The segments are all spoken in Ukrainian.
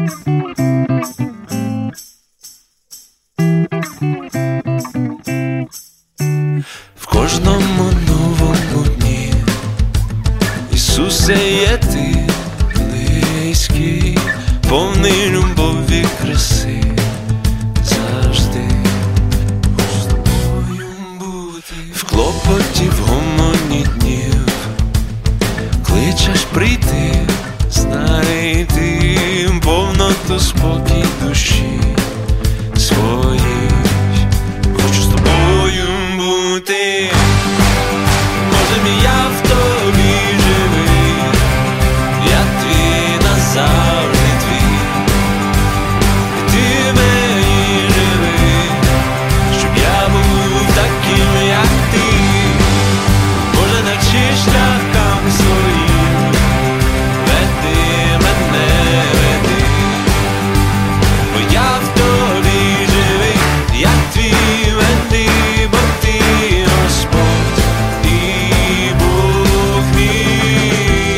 В кожному новому дні, Ісусе, є ти близький, повний любові, краси, завжди хочу з тобою бути. В клопоті, в гомоні днів кличеш прийти, знайти повноту, спокій душі своїй. Хочу з тобою бути. Боже мій, я в тобі живий, я твій назавжди твій. І ти мені живий, щоб я був таким, як ти. Боже, навчи шляхам своїм, веди мене, веди. Бо я в тобі живий, я твій, веди, бо ти Господь і Бог мій.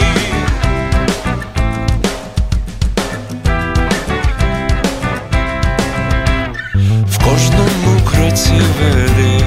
В кожному кроці веди,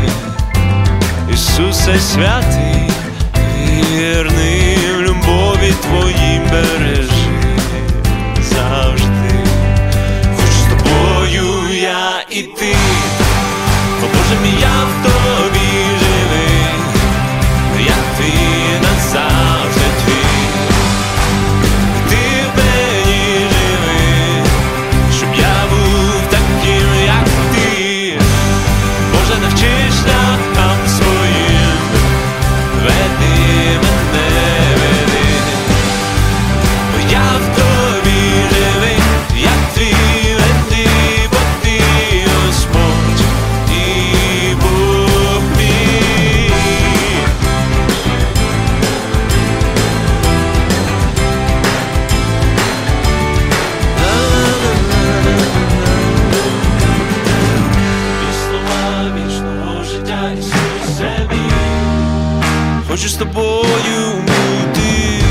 Ісусе святий, вірний, в любові твоїй бережи завжди. Хочу з тобою я і ти. О Боже мій, я в тобі живий, я твій назавжди твій. І ти в мені живий, щоб я був таким, як ти. Боже, навчи шляхам своїм, веди мене, веди. Бо я в тобі живий, я твій, веди, бо ти Господь і Бог мій. І слова вічного життя, Ісусе мій. Хочу з тобою бути.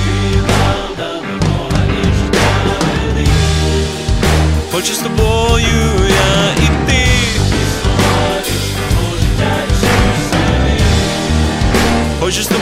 Хочу з тобою я іти. Хочу з тобою